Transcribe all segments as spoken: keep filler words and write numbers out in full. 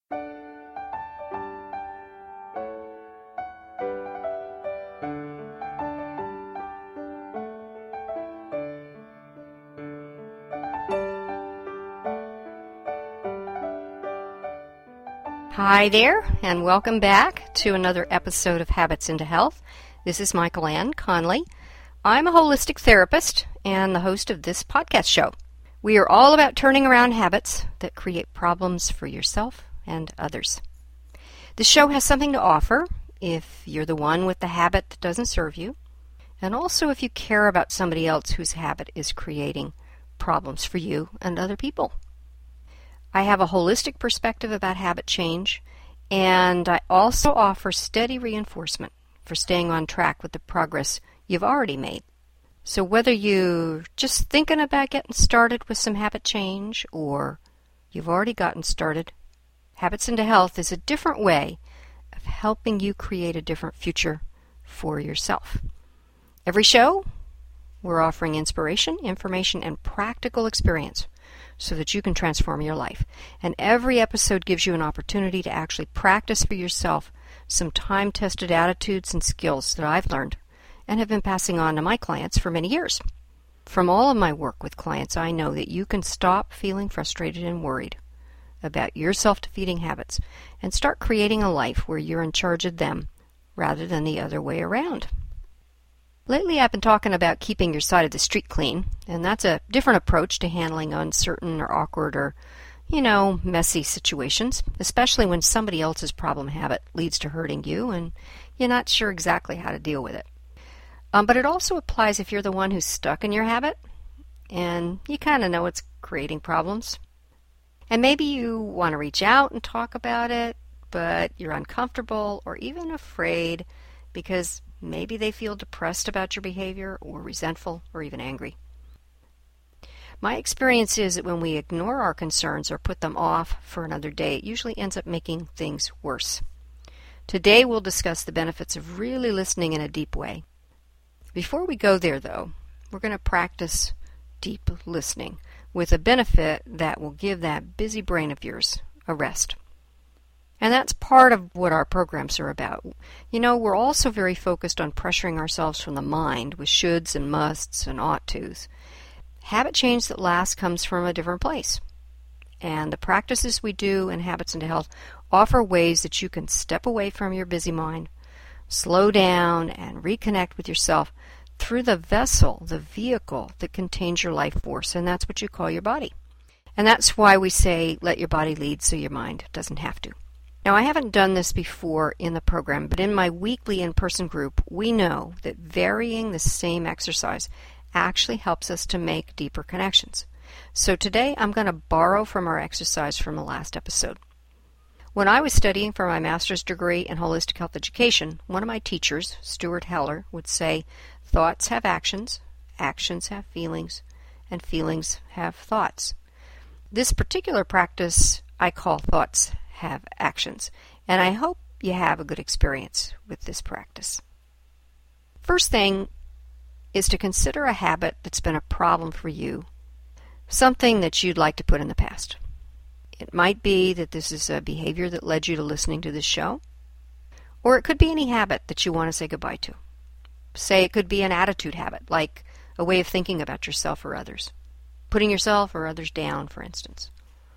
Hi there, and welcome back to another episode of Habits into Health. This is Michael Ann Conley. I'm a holistic therapist and the host of this podcast show. We are all about turning around habits that create problems for yourself and others. The show has something to offer if you're the one with the habit that doesn't serve you, and also if you care about somebody else whose habit is creating problems for you and other people. I have a holistic perspective about habit change, and I also offer steady reinforcement for staying on track with the progress you've already made. So whether you're just thinking about getting started with some habit change or you've already gotten started, Habits into Health is a different way of helping you create a different future for yourself. Every show, we're offering inspiration, information, and practical experience so that you can transform your life. And every episode gives you an opportunity to actually practice for yourself some time-tested attitudes and skills that I've learned and have been passing on to my clients for many years. From all of my work with clients, I know that you can stop feeling frustrated and worried about your self-defeating habits and start creating a life where you're in charge of them rather than the other way around. Lately, I've been talking about keeping your side of the street clean, and that's a different approach to handling uncertain or awkward or, you know, messy situations, especially when somebody else's problem habit leads to hurting you and you're not sure exactly how to deal with it. Um, but it also applies if you're the one who's stuck in your habit and you kind of know it's creating problems. And maybe you want to reach out and talk about it, but you're uncomfortable or even afraid because maybe they feel depressed about your behavior or resentful or even angry. My experience is that when we ignore our concerns or put them off for another day, it usually ends up making things worse. Today we'll discuss the benefits of really listening in a deep way. Before we go there, though, we're going to practice deep listening with a benefit that will give that busy brain of yours a rest. And that's part of what our programs are about. You know, we're also very focused on pressuring ourselves from the mind with shoulds and musts and ought tos. Habit change that lasts comes from a different place. And the practices we do in Habits into Health offer ways that you can step away from your busy mind, slow down, and reconnect with yourself through the vessel, the vehicle that contains your life force, and that's what you call your body. And that's why we say, let your body lead so your mind doesn't have to. Now, I haven't done this before in the program, but in my weekly in-person group, we know that varying the same exercise actually helps us to make deeper connections. So today, I'm going to borrow from our exercise from the last episode. When I was studying for my master's degree in holistic health education, one of my teachers, Stuart Heller, would say, thoughts have actions, actions have feelings, and feelings have thoughts. This particular practice I call thoughts have actions, and I hope you have a good experience with this practice. First thing is to consider a habit that's been a problem for you, something that you'd like to put in the past. It might be that this is a behavior that led you to listening to this show, or it could be any habit that you want to say goodbye to. Say it could be an attitude habit, like a way of thinking about yourself or others, putting yourself or others down, for instance.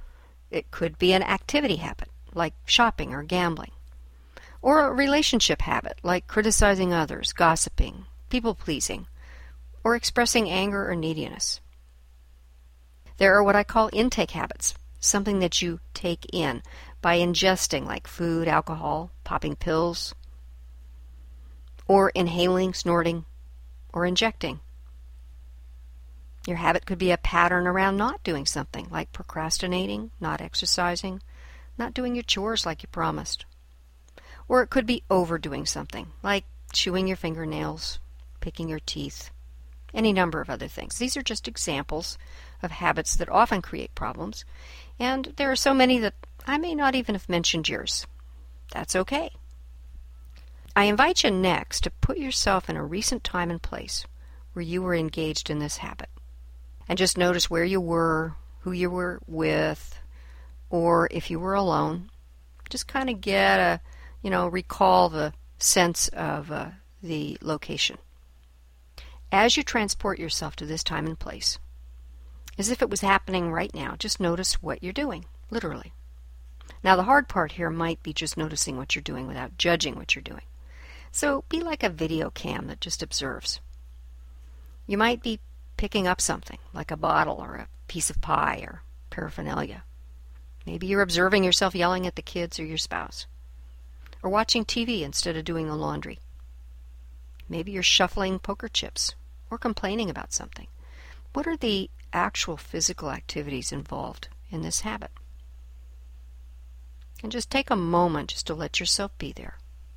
It could be an activity habit, like shopping or gambling, or a relationship habit, like criticizing others, gossiping, people-pleasing, or expressing anger or neediness. There are what I call intake habits, something that you take in by ingesting, like food, alcohol, popping pills, or inhaling, snorting, or injecting. Your habit could be a pattern around not doing something, like procrastinating, not exercising, not doing your chores like you promised. Or it could be overdoing something, like chewing your fingernails, picking your teeth, any number of other things. These are just examples of habits that often create problems, and there are so many that I may not even have mentioned yours. That's okay. I invite you next to put yourself in a recent time and place where you were engaged in this habit. And just notice where you were, who you were with, or if you were alone, Just kind of get a, you know, recall the sense of uh, the location. As you transport yourself to this time and place, as if it was happening right now, just notice what you're doing, literally. Now, the hard part here might be just noticing what you're doing without judging what you're doing. So be like a video cam that just observes. You might be picking up something, like a bottle or a piece of pie or paraphernalia. Maybe you're observing yourself yelling at the kids or your spouse, or watching T V instead of doing the laundry. Maybe you're shuffling poker chips or complaining about something. What are the actual physical activities involved in this habit? And just take a moment just to let yourself be there.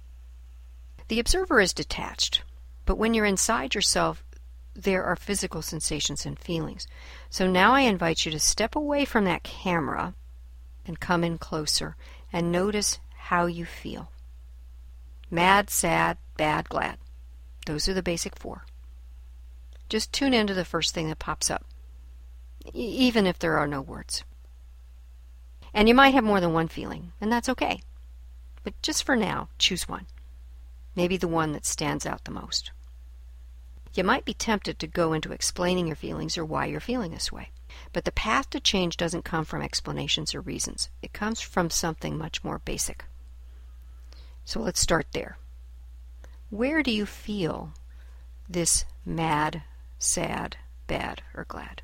The observer is detached, but when you're inside yourself, there are physical sensations and feelings. So now I invite you to step away from that camera and come in closer and notice how you feel. Mad, sad, bad, glad. Those are the basic four. Just tune into the first thing that pops up, e- even if there are no words. And you might have more than one feeling, and that's okay. But just for now, choose one. Maybe the one that stands out the most. You might be tempted to go into explaining your feelings or why you're feeling this way. But the path to change doesn't come from explanations or reasons. It comes from something much more basic. So let's start there. Where do you feel this mad, sad, bad, or glad?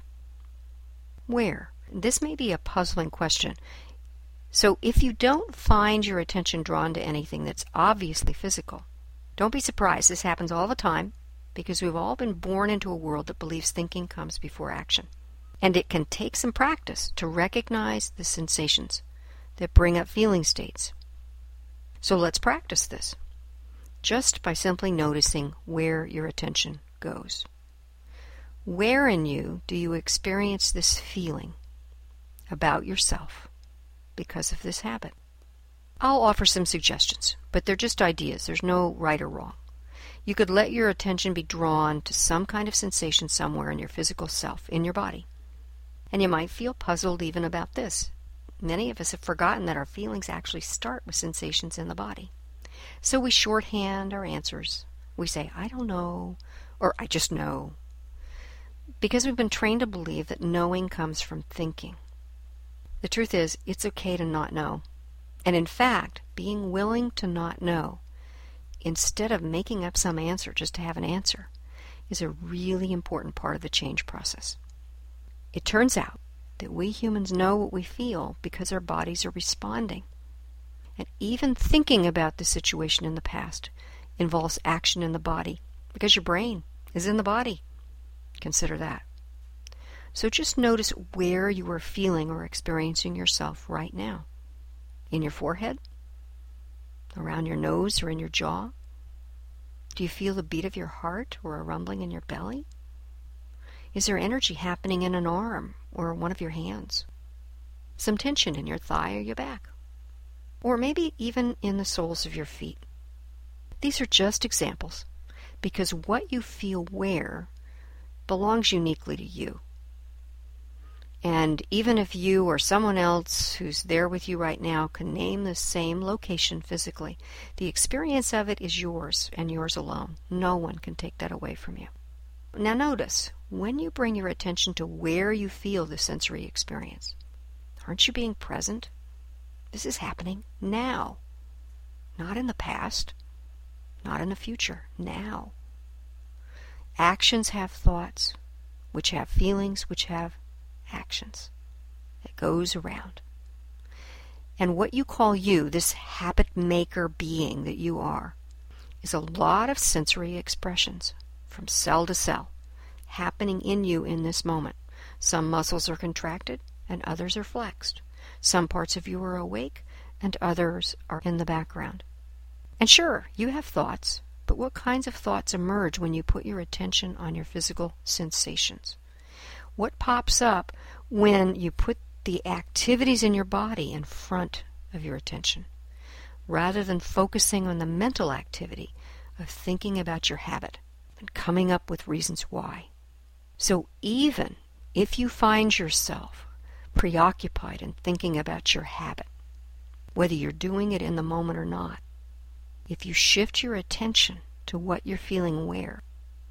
Where? This may be a puzzling question. So if you don't find your attention drawn to anything that's obviously physical, don't be surprised. This happens all the time because we've all been born into a world that believes thinking comes before action. And it can take some practice to recognize the sensations that bring up feeling states. So let's practice this, just by simply noticing where your attention goes. Where in you do you experience this feeling about yourself because of this habit? I'll offer some suggestions, but they're just ideas. There's no right or wrong. You could let your attention be drawn to some kind of sensation somewhere in your physical self, in your body. And you might feel puzzled even about this. Many of us have forgotten that our feelings actually start with sensations in the body. So we shorthand our answers. We say, I don't know, or I just know. Because we've been trained to believe that knowing comes from thinking. The truth is, it's okay to not know. And in fact, being willing to not know, instead of making up some answer just to have an answer, is a really important part of the change process. It turns out that we humans know what we feel because our bodies are responding. And even thinking about the situation in the past involves action in the body because your brain is in the body. Consider that. So just notice where you are feeling or experiencing yourself right now. In your forehead? Around your nose or in your jaw? Do you feel the beat of your heart or a rumbling in your belly? Is there energy happening in an arm or one of your hands? Some tension in your thigh or your back? Or maybe even in the soles of your feet? These are just examples, because what you feel where belongs uniquely to you. And even if you or someone else who's there with you right now can name the same location physically, the experience of it is yours and yours alone. No one can take that away from you. Now notice, when you bring your attention to where you feel the sensory experience, aren't you being present? This is happening now, not in the past, not in the future, now. Actions have thoughts, which have feelings, which have actions. It goes around. And what you call you, this habit maker being that you are, is a lot of sensory expressions from cell to cell happening in you in this moment. Some muscles are contracted and others are flexed. Some parts of you are awake and others are in the background. And sure, you have thoughts, but what kinds of thoughts emerge when you put your attention on your physical sensations? What pops up when you put the activities in your body in front of your attention, rather than focusing on the mental activity of thinking about your habit and coming up with reasons why? So even if you find yourself preoccupied in thinking about your habit, whether you're doing it in the moment or not. If you shift your attention to what you're feeling where,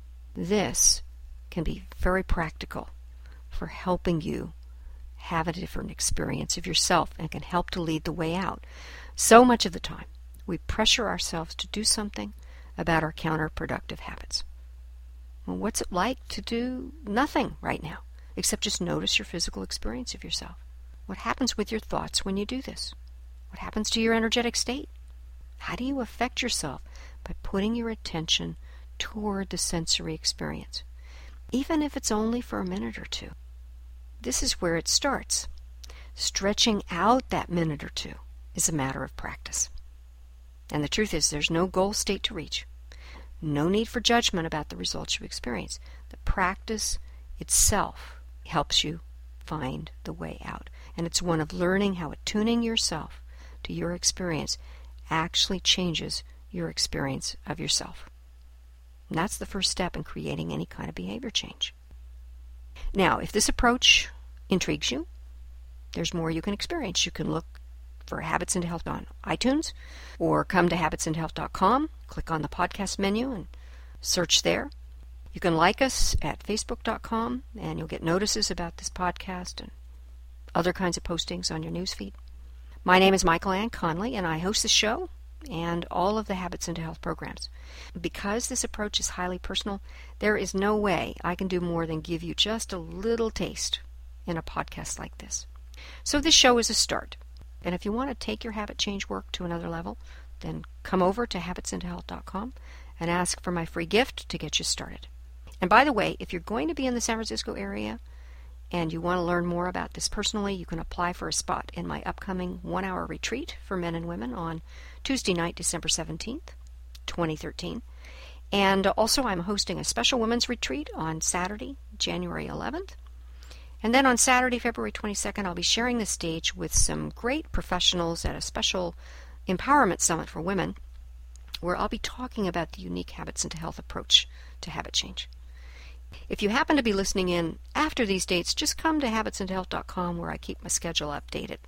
this can be very practical for helping you have a different experience of yourself and can help to lead the way out. So much of the time, we pressure ourselves to do something about our counterproductive habits. Well, what's it like to do nothing right now, except just notice your physical experience of yourself? What happens with your thoughts when you do this? What happens to your energetic state? How do you affect yourself by putting your attention toward the sensory experience, even if it's only for a minute or two? This is where it starts. Stretching out that minute or two is a matter of practice. And the truth is, there's no goal state to reach. No need for judgment about the results you experience. The practice itself helps you find the way out. And it's one of learning how attuning yourself to your experience actually changes your experience of yourself. And that's the first step in creating any kind of behavior change. Now, if this approach intrigues you, there's more you can experience. You can look for Habits into Health on iTunes, or come to habits into health dot com, click on the podcast menu and search there. You can like us at facebook dot com, and you'll get notices about this podcast and other kinds of postings on your newsfeed. My name is Michael Ann Conley, and I host the show and all of the Habits into Health programs. Because this approach is highly personal, there is no way I can do more than give you just a little taste in a podcast like this. So this show is a start. And if you want to take your habit change work to another level, then come over to habits into health dot com and ask for my free gift to get you started. And by the way, if you're going to be in the San Francisco area and you want to learn more about this personally, you can apply for a spot in my upcoming one-hour retreat for men and women on Tuesday night, December seventeenth, twenty thirteen. And also I'm hosting a special women's retreat on Saturday, January eleventh. And then on Saturday, February twenty-second, I'll be sharing the stage with some great professionals at a special empowerment summit for women, where I'll be talking about the unique Habits into Health approach to habit change. If you happen to be listening in after these dates, just come to habits into health dot com, where I keep my schedule updated.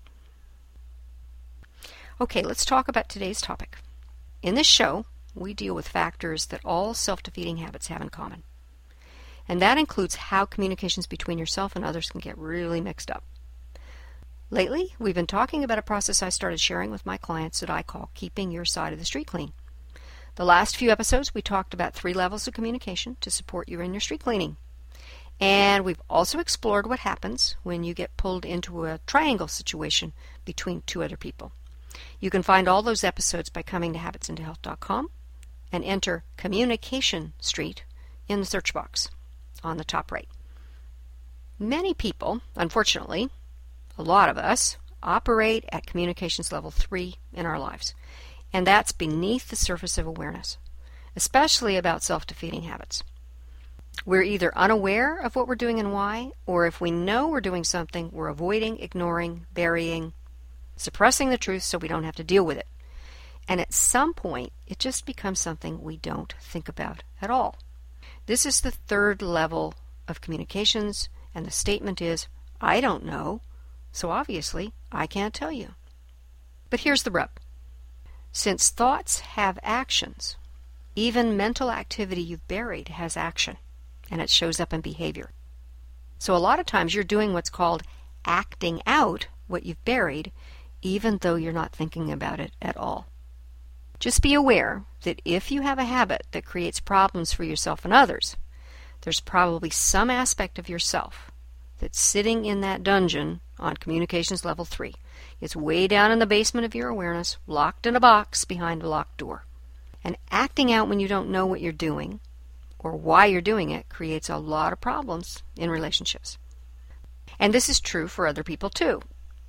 Okay, let's talk about today's topic. In this show, we deal with factors that all self-defeating habits have in common. And that includes how communications between yourself and others can get really mixed up. Lately, we've been talking about a process I started sharing with my clients that I call keeping your side of the street clean. The last few episodes, we talked about three levels of communication to support you in your street cleaning. And we've also explored what happens when you get pulled into a triangle situation between two other people. You can find all those episodes by coming to habits into health dot com and enter Communication Street in the search box on the top right. Many people, unfortunately, a lot of us, operate at communications level three in our lives. And that's beneath the surface of awareness, especially about self-defeating habits. We're either unaware of what we're doing and why, or if we know we're doing something, we're avoiding, ignoring, burying, suppressing the truth so we don't have to deal with it. And at some point, it just becomes something we don't think about at all. This is the third level of communications, and the statement is, I don't know, so obviously I can't tell you. But here's the rub. Since thoughts have actions, even mental activity you've buried has action, and it shows up in behavior. So a lot of times you're doing what's called acting out what you've buried, even though you're not thinking about it at all. Just be aware that if you have a habit that creates problems for yourself and others, there's probably some aspect of yourself that's sitting in that dungeon on communications level three. It's way down in the basement of your awareness, locked in a box behind a locked door. And acting out when you don't know what you're doing or why you're doing it creates a lot of problems in relationships. And this is true for other people too.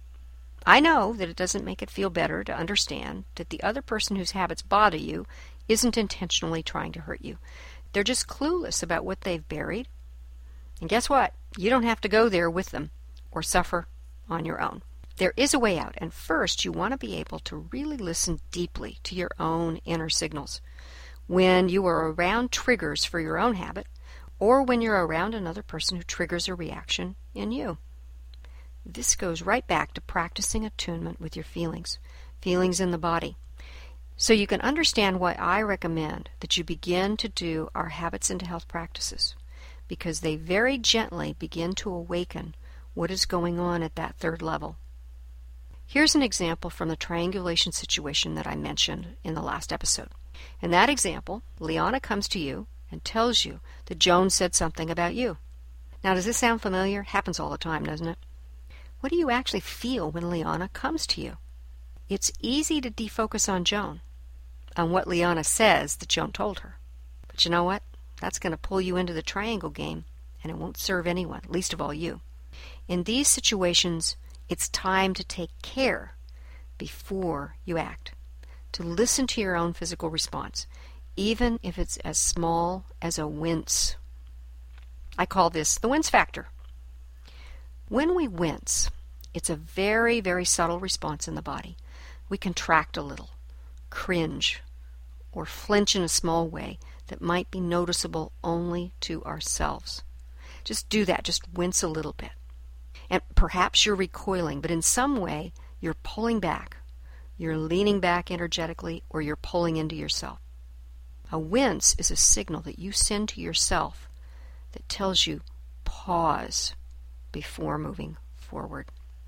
I know that it doesn't make it feel better to understand that the other person whose habits bother you isn't intentionally trying to hurt you. They're just clueless about what they've buried. And guess what? You don't have to go there with them or suffer on your own. There is a way out, and first you want to be able to really listen deeply to your own inner signals. When you are around triggers for your own habit, or when you're around another person who triggers a reaction in you. This goes right back to practicing attunement with your feelings, feelings in the body. So you can understand why I recommend that you begin to do our Habits into Health practices, because they very gently begin to awaken what is going on at that third level. Here's an example from the triangulation situation that I mentioned in the last episode. In that example, Liana comes to you and tells you that Joan said something about you. Now, does this sound familiar? It happens all the time, doesn't it? What do you actually feel when Liana comes to you? It's easy to defocus on Joan, on what Liana says that Joan told her. But you know what? That's going to pull you into the triangle game, and it won't serve anyone, least of all you. In these situations, it's time to take care before you act, to listen to your own physical response, even if it's as small as a wince. I call this the wince factor. When we wince, it's a very, very subtle response in the body. We contract a little, cringe, or flinch in a small way that might be noticeable only to ourselves. Just do that. Just wince a little bit. And perhaps you're recoiling, but in some way you're pulling back. You're leaning back energetically, or you're pulling into yourself. A wince is a signal that you send to yourself that tells you pause before moving forward.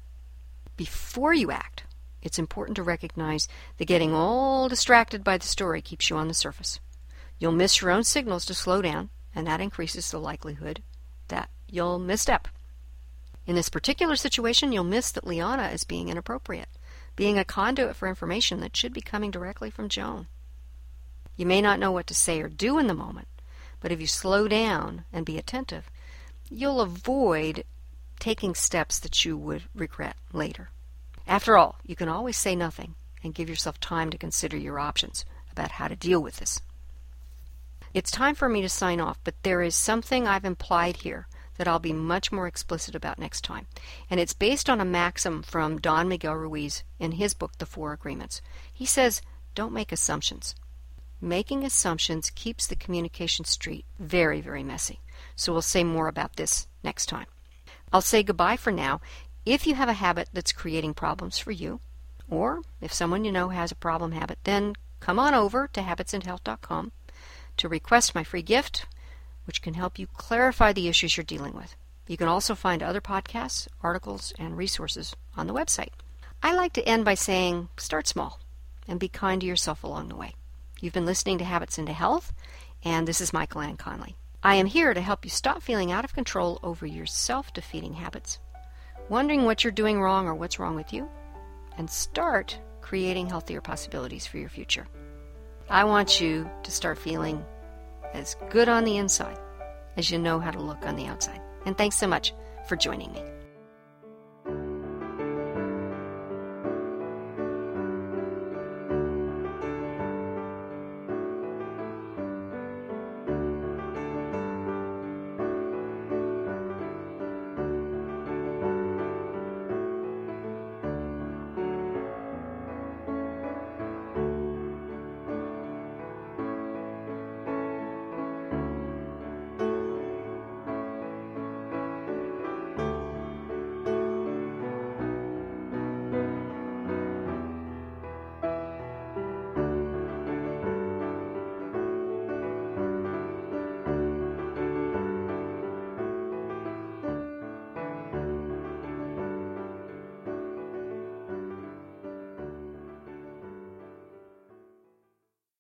Before you act, it's important to recognize that getting all distracted by the story keeps you on the surface. You'll miss your own signals to slow down, and that increases the likelihood that you'll misstep. In this particular situation, you'll miss that Liana is being inappropriate, being a conduit for information that should be coming directly from Joan. You may not know what to say or do in the moment, but if you slow down and be attentive, you'll avoid taking steps that you would regret later. After all, you can always say nothing and give yourself time to consider your options about how to deal with this. It's time for me to sign off, but there is something I've implied here that I'll be much more explicit about next time. And it's based on a maxim from Don Miguel Ruiz in his book, The Four Agreements. He says, don't make assumptions. Making assumptions keeps the communication street very, very messy. So we'll say more about this next time. I'll say goodbye for now. If you have a habit that's creating problems for you, or if someone you know has a problem habit, then come on over to habits into health dot com to request my free gift, which can help you clarify the issues you're dealing with. You can also find other podcasts, articles, and resources on the website. I like to end by saying, start small and be kind to yourself along the way. You've been listening to Habits into Health, and this is Michael Ann Conley. I am here to help you stop feeling out of control over your self-defeating habits, wondering what you're doing wrong or what's wrong with you, and start creating healthier possibilities for your future. I want you to start feeling as good on the inside as you know how to look on the outside. And thanks so much for joining me.